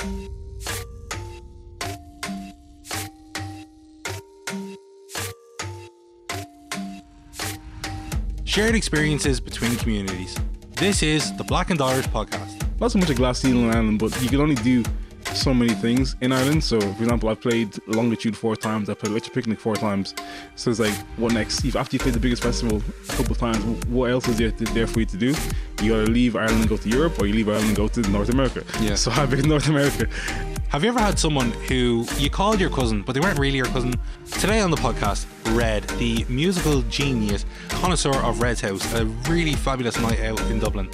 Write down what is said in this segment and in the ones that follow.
Shared experiences between communities. This is the Black and Irish podcast. Not so much a glass ceiling in Ireland, but you can only do so many things in Ireland. So, for example, I played Longitude 4 times. I played Electric Picnic 4 times. So it's like, what next? After you played the biggest festival a couple of times, what else is there for you to do? You gotta leave Ireland and go to Europe, or you leave Ireland and go to North America. Yeah. So I picked North America. Have you ever had someone who you called your cousin, but they weren't really your cousin? Today on the podcast, Red, the musical genius, connoisseur of Red's House, a really fabulous night out in Dublin.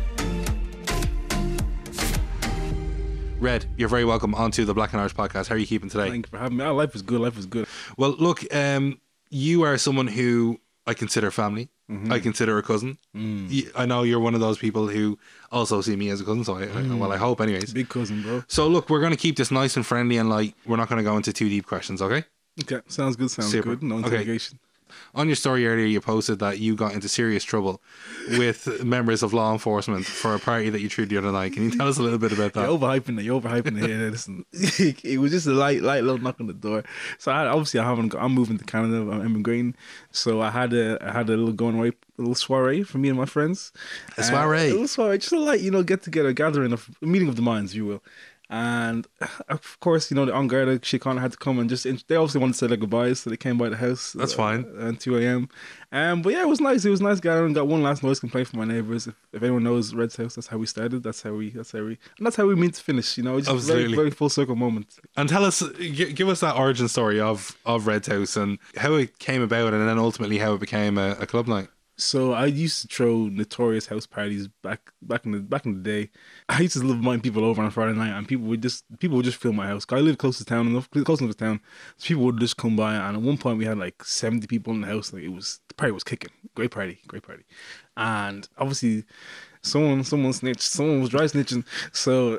Red, you're very welcome onto the Black and Irish podcast. How are you keeping today? Thank you for having me. Life is good. Life is good. Well, look, you are someone who I consider family. Mm-hmm. I consider a cousin. I know you're one of those people who also see me as a cousin, so I hope anyways. Big cousin, bro. So look, we're going to keep this nice and friendly and light. We're not going to go into too deep questions, okay? Okay, sounds good. Sounds Super. good. No interrogation. On your story earlier, you posted that you got into serious trouble with members of law enforcement for a party that you threw the other night. Can you tell us a little bit about that? You're overhyping it here. Listen, it was just a light little knock on the door. So I'm moving to Canada. I'm immigrating. So I had a little going away, a little soiree for me and my friends. A soiree? A little soiree, just a light, get together, gathering, a meeting of the minds, if you will. And of course, the on guard, she kind of had to come and they obviously wanted to say their goodbyes, so they came by the house. That's fine. At 2 a.m. But yeah, it was nice. It was nice gathering. Got one last noise complaint from my neighbors. If anyone knows Red's House, that's how we started. That's how we mean to finish. Just Absolutely. a very full circle moment. And tell us, give us that origin story of Red's House and how it came about, and then ultimately how it became a club night. So I used to throw notorious house parties back in the day. I used to invite people over on a Friday night, and people would just fill my house. 'Cause I live close enough to town, so people would just come by. And at one point, we had like 70 people in the house. Like the party was kicking. Great party. And obviously, someone snitched. Someone was dry snitching. So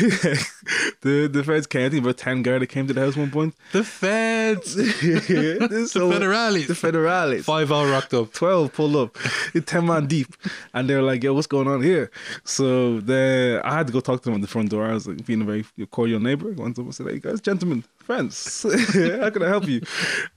the feds came. I think about 10 guards came to the house at one point. The feds, The federales. 5 all rocked up. 12 pulled up, 10 man deep, and they were like, "Yo, what's going on here?" So I had to go talk to them at the front door. I was like, being a very cordial neighbor, I went up and said, "Hey guys, gentlemen, friends, how can I help you?"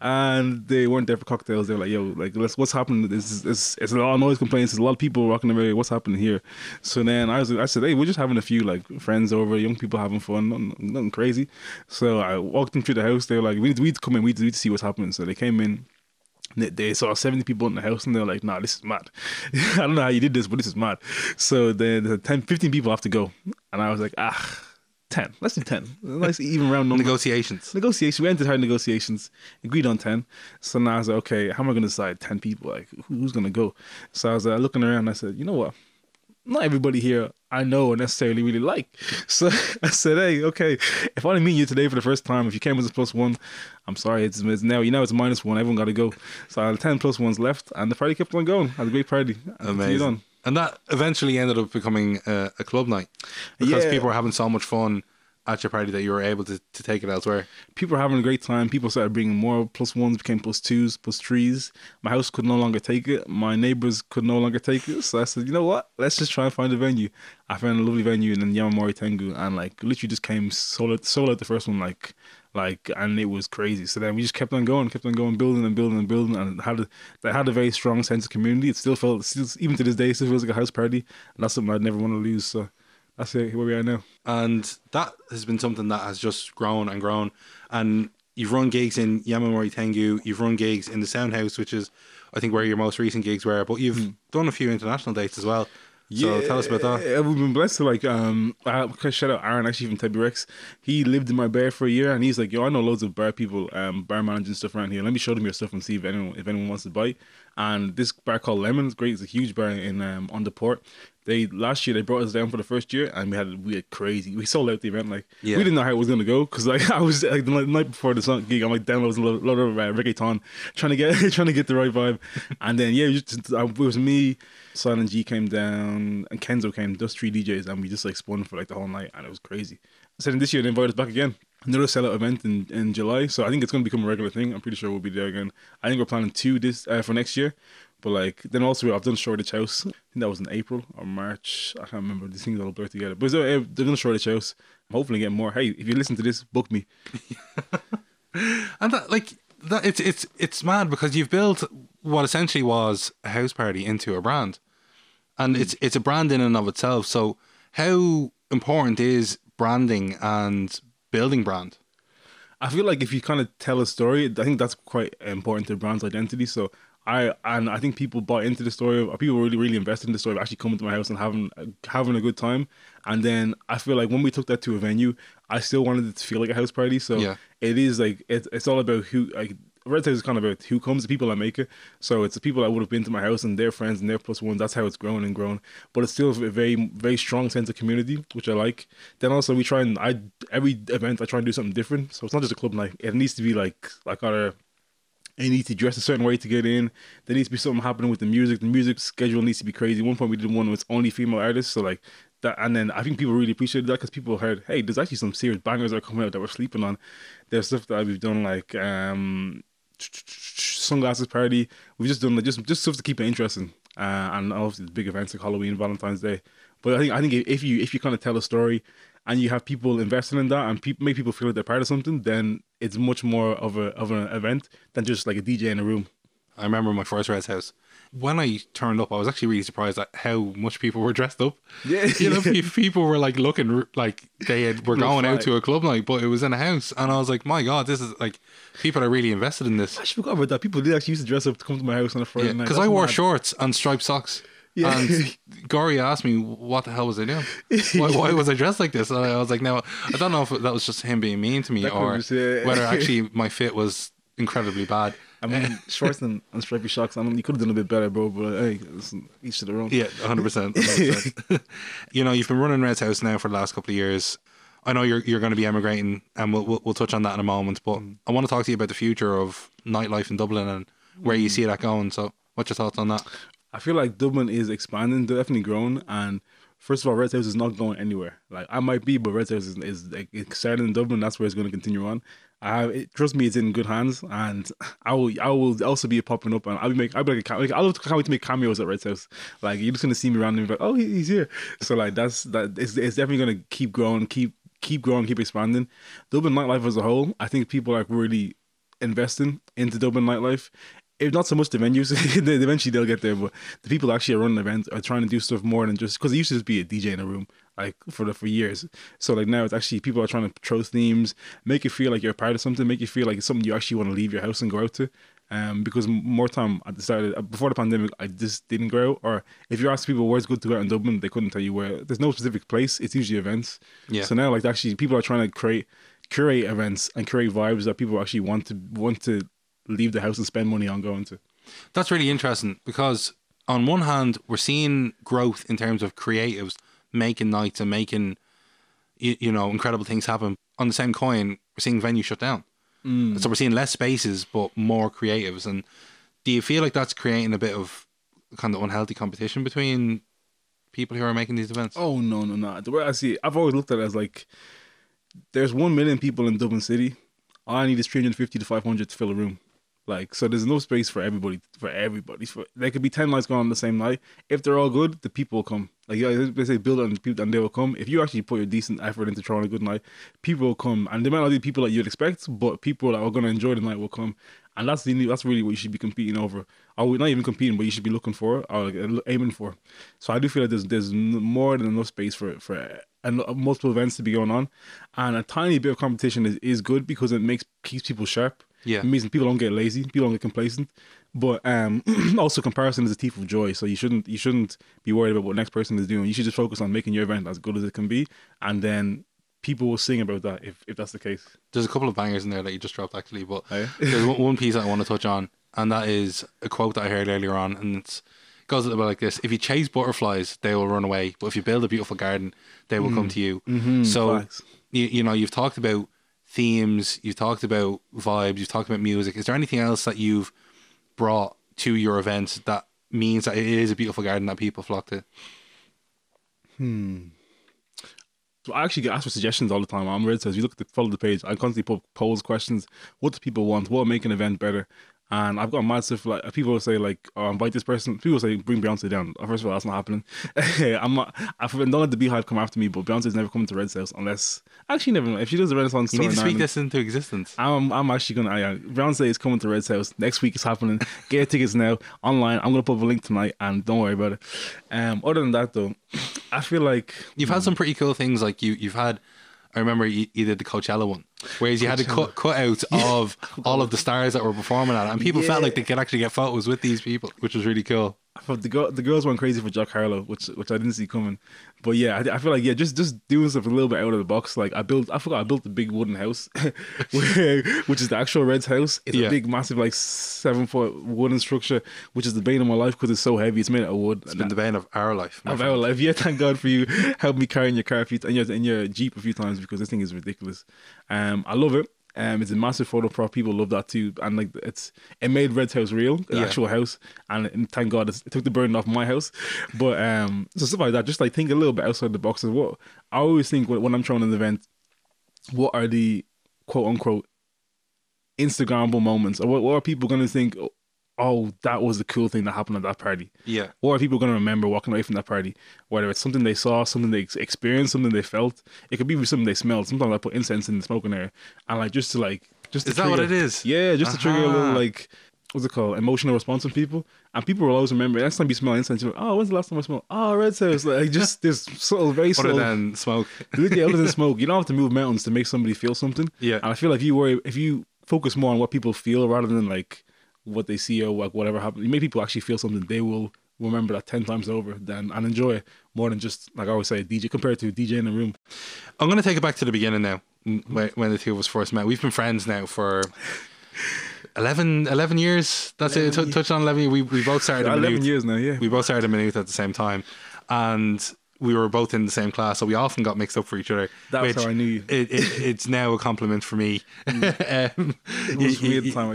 And they weren't there for cocktails. They were like, "Yo, like, what's happening? It's a lot of noise complaints. There's a lot of people rocking the area. What's happening here?" So then I said, "Hey, we're just having a few like friends over, young people having fun, nothing crazy." So I walked them through the house. They were like, "We need to come in. We need to see what's happening." So they came in. They saw 70 people in the house, and they were like, "Nah, this is mad. I don't know how you did this, but this is mad." So the 15 people have to go, and I was like, 10. Let's do 10. Nice even round number. Negotiations. We entered hard negotiations, agreed on 10. So now I was like, okay, how am I going to decide 10 people? Like, who's going to go? So I was looking around, and I said, you know what? Not everybody here I know or necessarily really like. So I said, hey, okay, if I meet you today for the first time, if you came as a +1, I'm sorry, it's now, it's a -1, everyone got to go. So I had 10 +1s left, and the party kept on going. I had a great party. Amazing. And that eventually ended up becoming a club night because people were having so much fun at your party that you were able to take it elsewhere. People were having a great time. People started bringing more +1s, became +2s, +3s. My house could no longer take it. My neighbors could no longer take it. So I said, you know what? Let's just try and find a venue. I found a lovely venue in Yamamori Tengu, and like literally just came solo at the first one, like, and it was crazy. So then we just kept on going, building, and they had a very strong sense of community. It still even to this day, it still feels like a house party, and that's something I'd never want to lose. So that's it, where we are now. And that has been something that has just grown and grown. And you've run gigs in Yamamori Tengu, you've run gigs in the Soundhouse, which is, I think, where your most recent gigs were, but you've done a few international dates as well. So tell us about that. Yeah, we've been blessed to shout out Aaron, actually, from Tebby Rex. He lived in my bar for a year, and he's like, yo, I know loads of bar people, bar managers and stuff around here. Let me show them your stuff and see if anyone wants to buy. And this bar called Lemon is great. It's a huge bar in on the port. Last year they brought us down for the first year, and we had crazy. We sold out the event. We didn't know how it was gonna go, because I was the night before the gig, I'm downloading a lot of reggaeton, trying to get the right vibe. And then it was me, Silent G came down, and Kenzo came. Those 3 DJs, and we just spun for the whole night, and it was crazy. So then this year they invited us back again. Another sellout event in July, so I think it's going to become a regular thing. I'm pretty sure we'll be there again. I think we're planning 2 for next year. But then also I've done Shoreditch House. I think that was in April or March. I can't remember. These things all blur together. But they're going to Shoreditch House. hopefully get more. Hey, if you listen to this, book me. And that, like that, it's mad because you've built what essentially was a house party into a brand, and it's a brand in and of itself. So how important is branding and building brand? I feel like if you kind of tell a story, I think that's quite important to a brand's identity. So I think people bought into the story, or people really invested in the story of actually coming to my house and having a good time. And then I feel like when we took that to a venue, I still wanted it to feel like a house party. So Yeah. it is like it's all about who, like, Red House is kind of about who comes, the people that make it. So it's the people that would have been to my house and their friends and their plus one. That's how it's grown and grown. But it's still a very strong sense of community, which I like. Then also we try and every event I try and do something different. So it's not just a club night. It needs to be like either you need to dress a certain way to get in. There needs to be something happening with the music. The music schedule needs to be crazy. At one point we did one with only female artists, so like that. And then I think people really appreciated that because people heard, hey, there's actually some serious bangers that are coming out that we're sleeping on. There's stuff that we've done like sunglasses party. We've just done like just stuff to keep it interesting. And obviously the big events like Halloween, Valentine's Day. But I think if you kind of tell a story and you have people invested in that and make people feel like they're part of something, then it's much more of an event than just like a DJ in a room. I remember my first Red's house. When I turned up, I was actually really surprised at how much people were dressed up. Yeah, you know, people were like looking like were going out to a club night, but it was in a house, and I was like, my God, this is like people are really invested in this. I should forgot about that. People did actually used to dress up to come to my house on a Friday night. Because I wore shorts and striped socks. Yeah. And Gory asked me, what the hell was I doing? Why was I dressed like this? And I was like, no, I don't know if that was just him being mean to me or whether actually my fit was incredibly bad. I mean, shorts and stripy socks, I mean, you could have done a bit better, bro, but hey, listen, each to their own. Yeah, 100%. You know, you've been running Red's House now for the last couple of years. I know you're going to be emigrating, and we'll touch on that in a moment, but I want to talk to you about the future of nightlife in Dublin and where you see that going. So what's your thoughts on that? I feel like Dublin is expanding, definitely growing, and first of all, Red House is not going anywhere. Like I might be, but Red House is like it's started in Dublin. That's where it's going to continue on. Trust me, it's in good hands, and I will also be popping up, and I'll be like I'll can't wait to make cameos at Red House. Like you're just gonna see me around and be like, oh, he's here. So like it's definitely gonna keep growing, keep growing, keep expanding. Dublin nightlife as a whole, I think people are really investing into Dublin nightlife. If not so much the venues, eventually they'll get there, but the people actually are running events are trying to do stuff more than just because it used to just be a DJ in a room like for years. So like now it's actually people are trying to throw themes, make you feel like you're a part of something, make you feel like it's something you actually want to leave your house and go out to. Because more time I decided before the pandemic I just didn't go out, or if you ask people where's good to go out in Dublin, they couldn't tell you where. There's no specific place. It's usually events. Yeah. So now like actually people are trying to curate events and create vibes that people actually want to leave the house and spend money on going to. That's really interesting because on one hand we're seeing growth in terms of creatives making nights and making you know incredible things happen. On the same coin, we're seeing venues shut down. So we're seeing less spaces but more creatives. And do you feel like that's creating a bit of kind of unhealthy competition between people who are making these events? Oh no. The way I see it, I've always looked at it as like there's 1 million people in Dublin City. All I need is 350 to 500 to fill a room. Like, so there's no space for everybody. There could be 10 nights going on the same night. If they're all good, the people will come. Like, they say build it on the people and they will come. If you actually put your decent effort into throwing a good night, people will come. And they might not be people that you'd expect, but people that are going to enjoy the night will come. And that's really what you should be competing over. Or not even competing, but you should be looking for or like, aiming for. So I do feel like there's more than enough space for and multiple events to be going on. And a tiny bit of competition is good because it keeps people sharp. Yeah. It means people don't get lazy, people don't get complacent. But also comparison is a thief of joy. So you shouldn't be worried about what the next person is doing. You should just focus on making your event as good as it can be, and then people will sing about that if that's the case. There's a couple of bangers in there that you just dropped actually, but Oh, yeah? there's one piece that I want to touch on, and that is a quote that I heard earlier on, and it goes a little bit like this: if you chase butterflies, they will run away, but if you build a beautiful garden, they will come to you. So facts. you know, you've talked about themes, you've talked about vibes, you've talked about music. Is there anything else that you've brought to your event that means that it is a beautiful garden that people flock to? So I actually get asked for suggestions all the time. I'm Red Says, you follow the page, I constantly put polls, questions. What do people want? What will make an event better? And I've got mad stuff like people will say like, "Oh, invite this person." People say, "Bring Beyonce down." First of all, that's not happening. I'm not. Don't let the Beehive come after me. But Beyonce's never coming to Red's house unless actually never know if she does a Renaissance You store. need to in speak Ireland, this into existence. I'm actually gonna. Beyonce is coming to Red's house next week. It's happening. Get your tickets now online. I'm gonna put up a link tonight, and don't worry about it. Other than that, though, I feel like You've had some pretty cool things. Like you've had. I remember you did the Coachella one, whereas you had to cutouts of all of the stars that were performing at it, and people felt like they could actually get photos with these people, which was really cool. But the girls went crazy for Jack Harlow, which I didn't see coming. But yeah, I feel like just doing stuff a little bit out of the box. Like I built a big wooden house, which is the actual Red's house. It's a big, massive, like 7-foot wooden structure, which is the bane of my life because it's so heavy. It's made out of wood. It's been the bane of our life. Of our life, yeah. Thank God for you helping me carry in your car in your Jeep a few times because this thing is ridiculous. I love it. It's a massive photo prop. People love that too, and like it made Red's house real, the actual house. And thank God it took the burden off my house. But so stuff like that, just like think a little bit outside the box. Is what I always think when I'm throwing an event. What are the quote unquote Instagrammable moments, or what are people going to think? Oh, that was the cool thing that happened at that party. Yeah. What are people going to remember walking away from that party? Whether it's something they saw, something they experienced, something they felt. It could be something they smelled. Sometimes I put incense in the smoking area. And like, just to Is that what it is? Yeah, just to trigger a little like, what's it called? Emotional response from people. And people will always remember, next time you smell incense, you're like, oh, when's the last time I smelled? Oh, Red's house. Like, just this subtle, very subtle. Other than smoke. Yeah, other than smoke. You don't have to move mountains to make somebody feel something. Yeah. And I feel like if you focus more on what people feel rather than like, what they see or like whatever happened. You make people actually feel something. They will remember that 10 times over and enjoy it more than just, like I always say, DJ compared to DJ in a room. I'm going to take it back to the beginning now, when the two of us first met. We've been friends now for 11 years. That's 11 it. Touch on 11 years. We both started 11 years now, yeah. We both started a Minute at the same time. And we were both in the same class, so we often got mixed up for each other. That's how I knew you. It's now a compliment for me. It was weird time.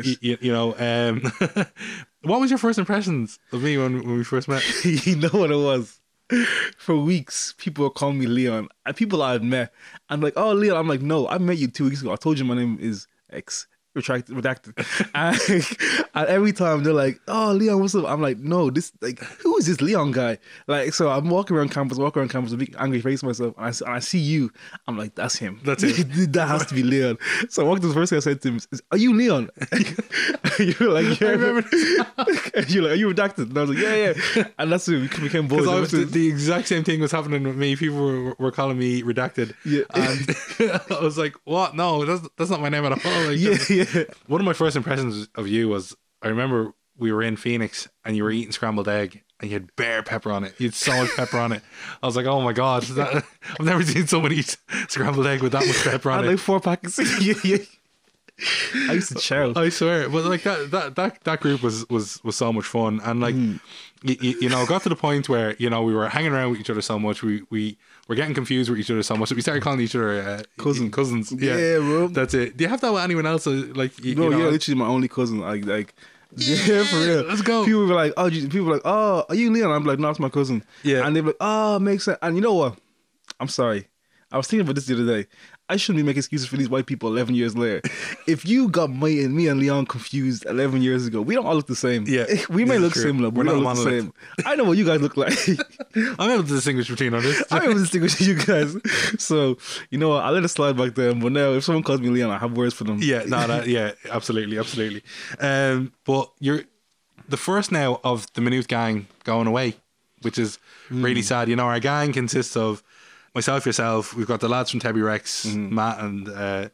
What was your first impressions of me when we first met? You know what it was? For weeks, people were calling me Leon. And people I've met. I'm like, oh, Leon. I'm like, no, I met you 2 weeks ago. I told you my name is X. Redacted. And every time they're like, oh, Leon, what's up? I'm like, no, who is this Leon guy? Like, so I'm walking around campus with a big angry face myself, and I see you. I'm like, that's him. That's it. That has to be Leon. So I walked to the first thing I said to him is, are you Leon? You're like, yeah. I remember. And you're like, are you Redacted? And I was like, yeah. And that's when we became boys. Because the exact same thing was happening with me. People were calling me Redacted. Yeah. And I was like, what? No, that's not my name at all. Like, yeah. One of my first impressions of you was, I remember we were in Phoenix and you were eating scrambled egg and you had bare pepper on it. You had so much pepper on it. I was like, oh my God, I've never seen someone eat scrambled egg with that much pepper on it. Like 4 packets. Yeah. I used to chow. I swear. But like that group was so much fun. And like, you know, got to the point where, you know, we were hanging around with each other so much. We were getting confused with each other so much that we started calling each other cousins. Yeah, bro. That's it. Do you have that with anyone else? Like, you know, yeah, literally my only cousin. Like, yeah, for real. Let's go. People were like, oh, are you Leon? I'm like, no, it's my cousin. Yeah. And they're like, oh, makes sense. And you know what? I'm sorry. I was thinking about this the other day. I shouldn't be making excuses for these white people 11 years later. If you got me and Leon confused 11 years ago, we don't all look the same. Yeah. We may look similar, but we don't look the same. I know what you guys look like. I'm able to distinguish between others. I'm able to distinguish you guys. So, you know what? I let it slide back then. But now, if someone calls me Leon, I have words for them. Yeah, yeah, absolutely. But you're the first now of the Minute gang going away, which is really sad. You know, our gang consists of myself, yourself. We've got the lads from Tebby Rex, Matt and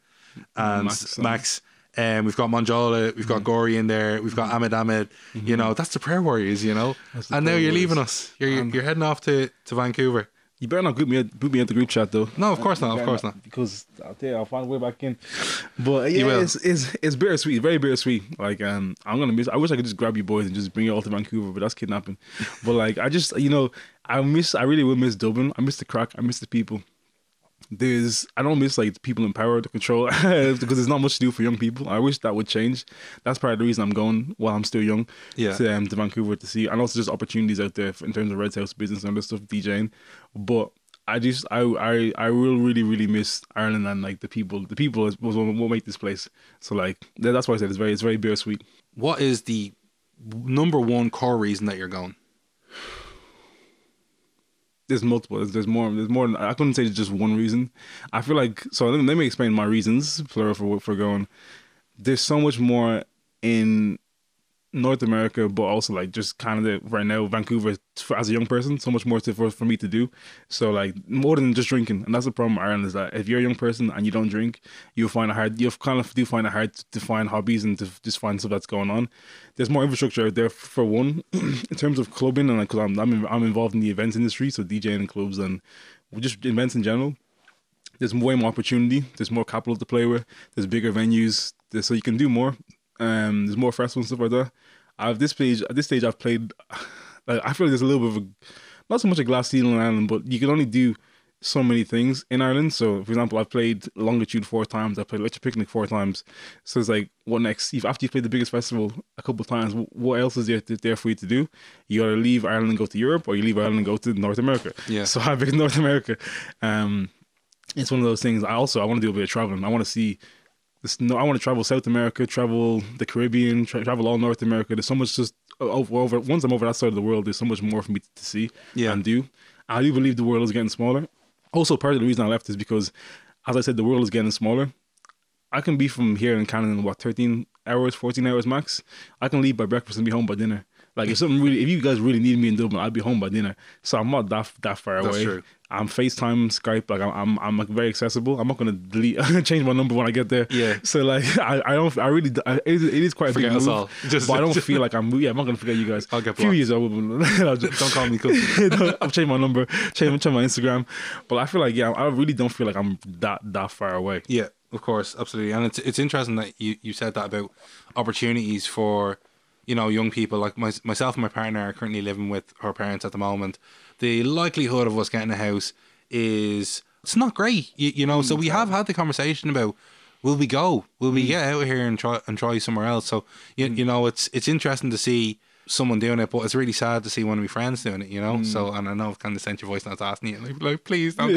Max. We've got Monjola. We've got Gory in there. We've got Ahmed. You know, that's the Prayer Warriors. You know, and now you're leaving us. You're heading off to Vancouver. You better not boot me at the group chat though. No, of course not. Of course not. Because I'll tell you, I'll find a way back in. But yeah, it's bittersweet, very bittersweet. Like I'm gonna miss. I wish I could just grab you boys and just bring you all to Vancouver, but that's kidnapping. But like I just, you know, I really will miss Dublin. I miss the crack. I miss the people. I don't miss like the people in power to control because there's not much to do for young people. I wish that would change. That's part of the reason I'm going while I'm still young to Vancouver to see, and also just opportunities out there in terms of Red's house business and other stuff, DJing. But I will really miss Ireland and like the people was what make this place. So like that's why I said it's very bittersweet. what is the number one core reason that you're going? There's multiple. There's more. There's more. I couldn't say there's just one reason. I feel like, so let me explain my reasons, plural, for going. There's so much more in North America, but also like just Canada right now, Vancouver, as a young person, so much more for me to do. So like more than just drinking, and that's the problem with Ireland, is that if you're a young person and you don't drink, you'll find it hard. You kind of do find it hard to find hobbies and to just find stuff that's going on. There's more infrastructure out there for one, in terms of clubbing, and like, because I'm involved in the events industry, so DJing in clubs and just events in general. There's way more opportunity. There's more capital to play with. There's bigger venues, so you can do more. There's more festivals and stuff like that. At this stage, I've played. Like, I feel like there's a little bit of not so much a glass ceiling in Ireland, but you can only do so many things in Ireland. So, for example, I've played Longitude 4 times. I played Electric Picnic 4 times. So it's like, what next? After you've played the biggest festival a couple of times, what else is there for you to do? You either leave Ireland and go to Europe, or you leave Ireland and go to North America. Yeah. So I've been in North America. It's one of those things. I want to do a bit of traveling. I want to see. I want to travel South America, travel the Caribbean, travel all North America. There's so much just over. Once I'm over that side of the world, there's so much more for me to see and do. I do believe the world is getting smaller. Also, part of the reason I left is because, as I said, the world is getting smaller. I can be from here in Canada in 13 hours, 14 hours max. I can leave by breakfast and be home by dinner. Like, if you guys really need me in Dublin, I'll be home by dinner. So I'm not that far away. That's true. I'm FaceTime, Skype. Like, I'm like very accessible. I'm not gonna change my number when I get there. Yeah. So like, it is quite a big move. All. But I don't feel like I'm not gonna forget you guys. I'll get a few blocked. years old. Don't call me cousin. I've changed my number, changed my Instagram. But I feel like, I really don't feel like I'm that far away. Yeah, of course, absolutely. And it's interesting that you said that about opportunities for, young people. Like myself and my partner are currently living with her parents at the moment. The likelihood of us getting a house it's not great, So we have had the conversation about, will we go? Will we get out of here and try somewhere else? So it's interesting to see someone doing it, but it's really sad to see one of my friends doing it, So, and I know I've kind of sent your voice notes asking you, like please don't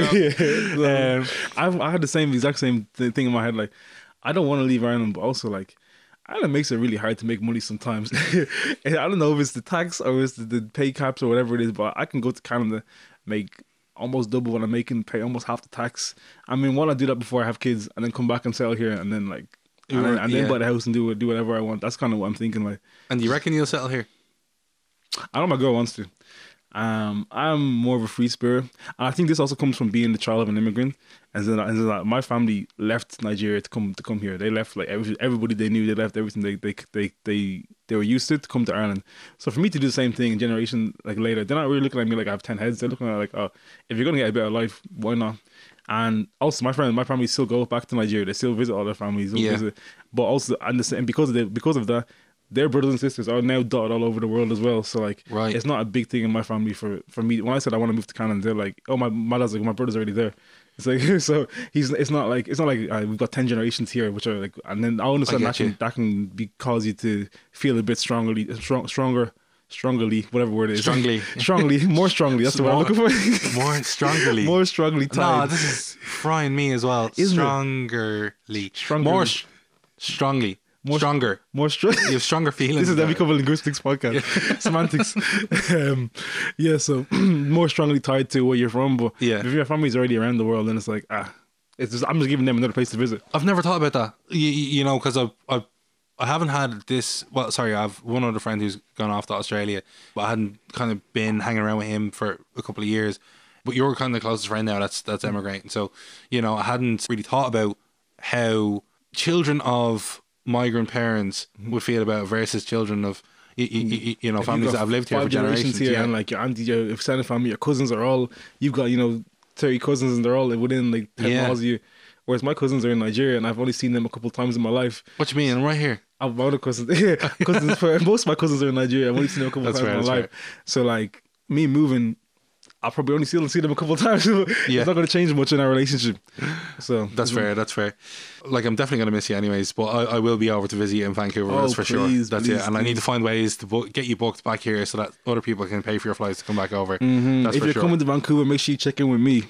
go. I had the exact same thing in my head. Like, I don't want to leave Ireland, but also like, Ireland makes it really hard to make money sometimes. And I don't know if it's the tax or it's the pay caps or whatever it is, but I can go to Canada, make almost double what I'm making, pay almost half the tax. I mean, why not do that before I have kids and then come back and settle here and then like, then buy the house and do whatever I want. That's kind of what I'm thinking. Like, and do you reckon you'll settle here? I know my girl wants to. I'm more of a free spirit. And I think this also comes from being the child of an immigrant. And then my family left Nigeria to come here. They left like everybody they knew. They left everything they were used to come to Ireland. So for me to do the same thing a generation like later, they're not really looking at me like I have 10 heads. They're looking at me like, oh, if you're gonna get a better life, why not? And also my family still go back to Nigeria. They still visit all their families. Visit. But also and because of that, their brothers and sisters are now dotted all over the world as well. So like, It's not a big thing in my family for me. When I said I want to move to Canada, they're like, oh, my dad's like, my brother's already there. It's like, so it's not like we've got 10 generations here, which are like, and then I understand that can cause you to feel a bit strongly, whatever word it is. More strongly. That's the word I'm looking for. More strongly. More strongly tied. No, this is frying me as well. Strongerly. More strongly. Stronger. More strong. You have stronger feelings. This is the Become a Linguistics podcast. Yeah. Semantics. So more strongly tied to where you're from. But if your family's already around the world, then it's like, I'm just giving them another place to visit. I've never thought about that. Because I haven't had this. Well, sorry, I have one other friend who's gone off to Australia, but I hadn't kind of been hanging around with him for a couple of years. But you're kind of the closest friend now that's emigrating. So, I hadn't really thought about how children of migrant parents would feel about versus children of families that have lived here for generations here, and like your auntie, your extended family, your cousins are all, you've got 30 cousins and they're all within like 10 miles of you, whereas my cousins are in Nigeria and I've only seen them a couple of times in my life. What you mean? I'm right here. I've other cousins. Most of my cousins are in Nigeria. I've only seen them a couple of times in my life. So like me moving, I'll probably only see them a couple of times. It's not going to change much in our relationship. So that's fair. Like, I'm definitely going to miss you anyways, but I will be over to visit you in Vancouver. That's for sure. That's it. And I need to find ways to get you booked back here so that other people can pay for your flights to come back over. That's if you're coming to Vancouver, make sure you check in with me.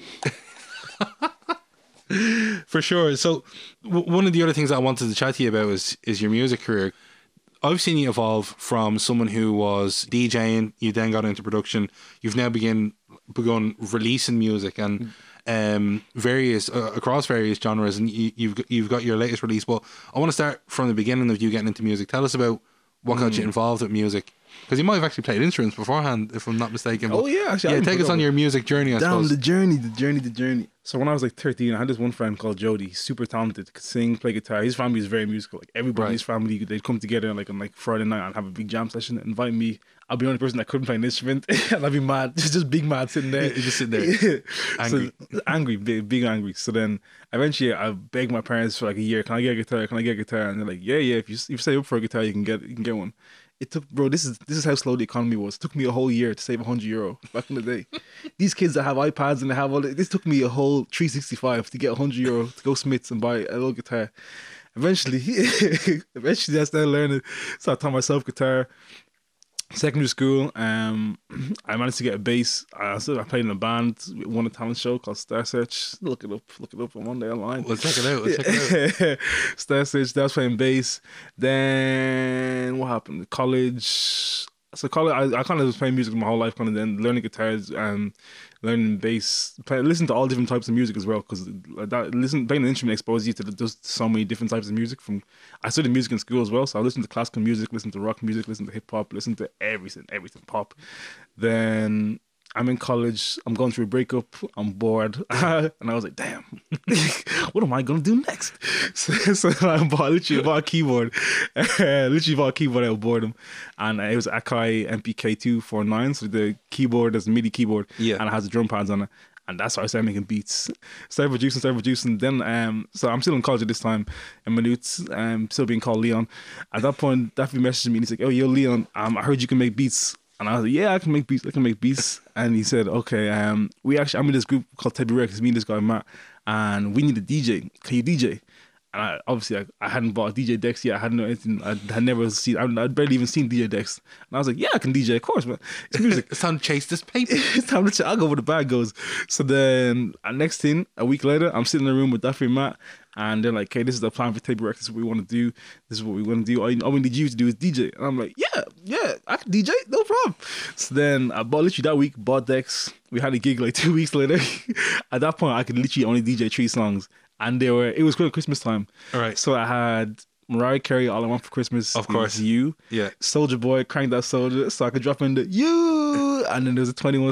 For sure. So one of the other things I wanted to chat to you about is your music career. I've seen you evolve from someone who was DJing, you then got into production, you've now begun releasing music and various across various genres, and you've got your latest release. But I want to start from the beginning of you getting into music. Tell us about what got you involved with music, because you might have actually played instruments beforehand, if I'm not mistaken. But Actually, take us on your music journey. I down suppose. the journey. So when I was like 13, I had this one friend called Jody. He's super talented, could sing, play guitar. His family is very musical. Like everybody in his family, they'd come together on like Friday night and have a big jam session. Invite me. I'll be the only person that couldn't play an instrument, and I'd be mad, just big mad sitting there, just sitting there, angry, so, angry, big angry. So then eventually I begged my parents for like a year. Can I get a guitar? Can I get a guitar? And they're like, yeah. If you stay up for a guitar, you can get one. It took, bro, this is how slow the economy was. It took me a whole year to save €100 back in the day. These kids that have iPads and they have all this took me a whole 365 to get €100 to go Smiths and buy a little guitar. Eventually I started learning. So I taught myself guitar. Secondary school, I managed to get a bass. I played in a band, won a talent show called Star Search. Look it up on one day online. We'll check it out. Star Search, I was playing bass. Then what happened? College. So college, I kind of was playing music my whole life, kind of then learning guitars and learning bass, listen to all different types of music as well, because playing an instrument exposes you to just so many different types of music. I studied music in school as well, so I listened to classical music, listened to rock music, listened to hip hop, listened to everything pop. Then I'm in college, I'm going through a breakup, I'm bored, and I was like, damn, what am I going to do next? So I literally bought a keyboard, out of boredom, and it was Akai MPK249, so the keyboard is a MIDI keyboard, and it has the drum pads on it. And that's how I started making beats. Started producing. Then, so I'm still in college at this time, in Minutes, still being called Leon. At that point, Daffy messaged me and he's like, "Oh, yo, Leon, I heard you can make beats." And I was like, yeah, I can make beats. And he said, okay, I'm in this group called Teddy Rex, me and this guy, Matt, and we need a DJ. Can you DJ? And I hadn't bought a DJ decks yet. I hadn't know anything. I had never seen, I'd barely even seen DJ decks. And I was like, yeah, I can DJ, of course, man. It's music. It's time to chase this paper. It's time to I'll go where the bag goes. So then, next thing, a week later, I'm sitting in the room with Daffy and Matt, and they're like, okay, this is the plan for Table Rex. This is what we want to do. This is what we want to do. All we need you to do is DJ. And I'm like, yeah, I can DJ, no problem. So then I bought that week, bought decks. We had a gig like 2 weeks later. At that point, I could literally only DJ 3 songs. And it was Christmas time. All right. So I had Mariah Carey, All I Want for Christmas. Of course. You. Yeah. Soulja Boy, Crank That Soldier. So I could drop in the you. And then there was a 21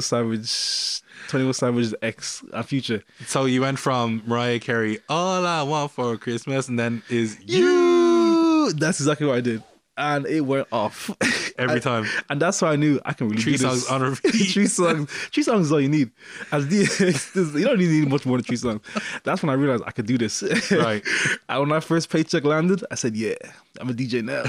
Savage X, a Future. So you went from Mariah Carey, All I Want for Christmas, and then is you. That's exactly what I did. And it went off every time, and that's why I knew I can really do this. 3 songs on repeat. 3 songs is all you need. You don't need much more than 3 songs. That's when I realized I could do this. Right. And when my first paycheck landed, I said, "Yeah, I'm a DJ now."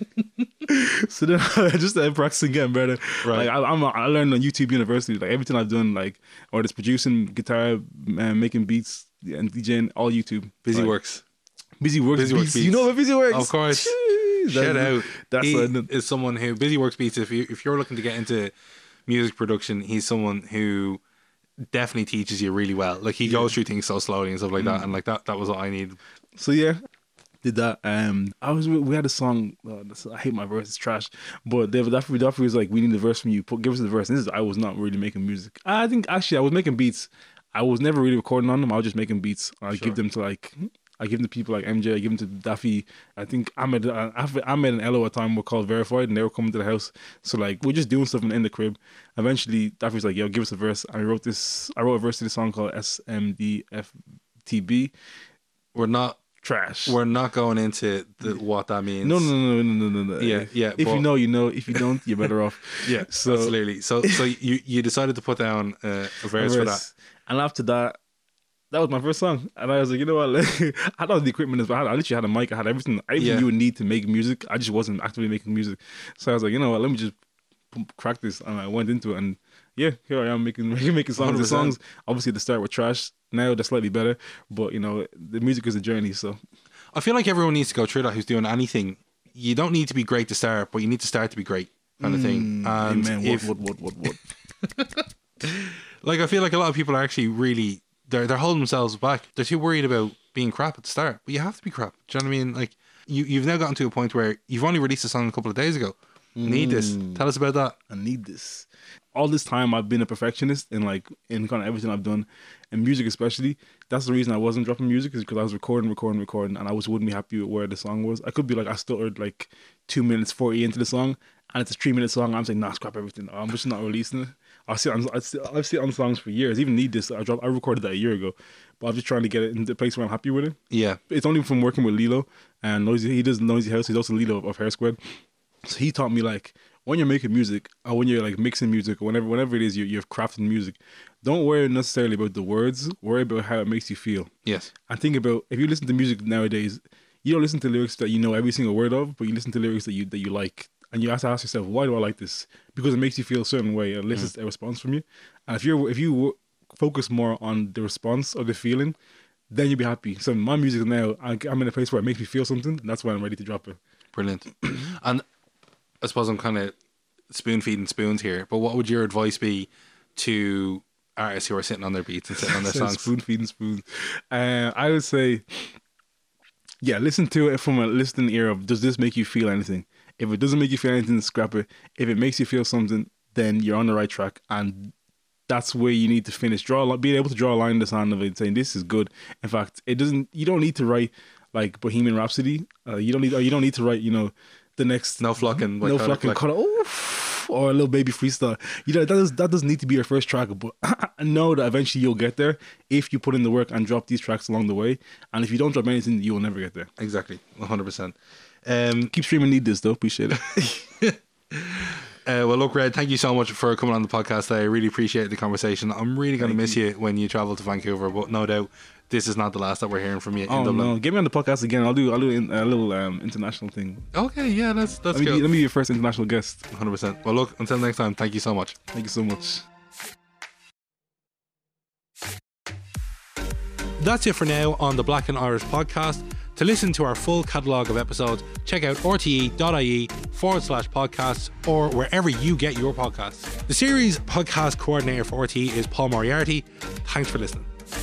So then I just started practicing, getting better. Right. Like I learned on YouTube University. Like everything I've done, like or it's producing guitar, making beats, and DJing, all YouTube. Busy Works beats. Beats. You know what Busy Works? Of course. Shout out. He is someone who Busy Works Beats. If you're looking to get into music production, he's someone who definitely teaches you really well. Like he goes through things so slowly and stuff like that, and like that was what I need. So yeah, did that. We had a song. I hate my verse. It's trash. But Daffy was like, "We need the verse from you. Give us the verse." And I was not really making music. I think actually I was making beats. I was never really recording on them. I was just making beats. I give them to people like MJ. I give them to Daffy. I think I made an LO at a time. We're called Verified, and they were coming to the house. So like we're just doing stuff in the crib. Eventually, Daffy was like, "Yo, give us a verse." And I wrote a verse to this song called SMDFTB. We're not trash. We're not going into what that means. No. Yeah. If you know, you know. If you don't, you're better off. Yeah. So absolutely. So you decided to put down a verse for that, and after that. That was my first song, and I was like, you know what? I had all the equipment, but I literally had a mic. I had everything you would need to make music. I just wasn't actively making music, so I was like, you know what? Let me just crack this, and I went into it, and yeah, here I am making songs. 100%. The songs, obviously, at the start were trash. Now they're slightly better, but you know, the music is a journey. So I feel like everyone needs to go through that. Who's doing anything? You don't need to be great to start, but you need to start to be great, kind of thing. And amen. What? Like I feel like a lot of people are actually really. They're holding themselves back. They're too worried about being crap at the start, but you have to be crap. Do you know what I mean? Like you've now gotten to a point where you've only released a song a couple of days ago. Need this. Tell us about that. I need this. All this time I've been a perfectionist in kind of everything I've done, and music especially. That's the reason I wasn't dropping music, is because I was recording, and I wouldn't be happy with where the song was. I could be like, I stuttered like 2 minutes 40 into the song, and it's a 3-minute song. I'm saying, nah, scrap everything. I'm just not releasing it. I've seen on songs for years. Even Need This, I recorded that a year ago, but I'm just trying to get it into a place where I'm happy with it. Yeah, it's only from working with Lilo and Noisy. He does Noisy House. He's also Lilo of Hair Squad. So he taught me, like, when you're making music or when you're like mixing music or whenever it is you're crafting music, don't worry necessarily about the words. Worry about how it makes you feel. Yes. And think about, if you listen to music nowadays, you don't listen to lyrics that you know every single word of, but you listen to lyrics that you like. And you have to ask yourself, why do I like this? Because it makes you feel a certain way. It elicits a response from you. And if you focus more on the response or the feeling, then you'll be happy. So my music now, I'm in a place where it makes me feel something, and that's why I'm ready to drop it. Brilliant. And I suppose I'm kind of spoon feeding spoons here, but what would your advice be to artists who are sitting on their beats and sitting on their songs? Spoon feeding spoons. I would say, yeah, listen to it from a listening ear of, does this make you feel anything? If it doesn't make you feel anything, scrap it. If it makes you feel something, then you're on the right track, and that's where you need to finish. Being able to draw a line in the sand of it, saying this is good. In fact, you don't need to write like Bohemian Rhapsody. You don't need to write, the next No Flockin' or a Little Baby freestyle. That doesn't need to be your first track, but I know that eventually you'll get there if you put in the work and drop these tracks along the way. And if you don't drop anything, you will never get there. Exactly, 100%. Keep streaming Need This though. Appreciate it. Well, look, Red, thank you so much for coming on the podcast today. I really appreciate the conversation. I'm really going to miss you when you travel to Vancouver, but no doubt this is not the last that we're hearing from you in Dublin. No, get me on the podcast again. I'll do a little international thing. Okay, yeah, that's cool. Let me be your first international guest. 100%. Well, look, until next time, thank you so much. Thank you so much. That's it for now on the Black and Irish podcast. To listen to our full catalogue of episodes, check out rte.ie/podcasts or wherever you get your podcasts. The series podcast coordinator for RTE is Paul Moriarty. Thanks for listening.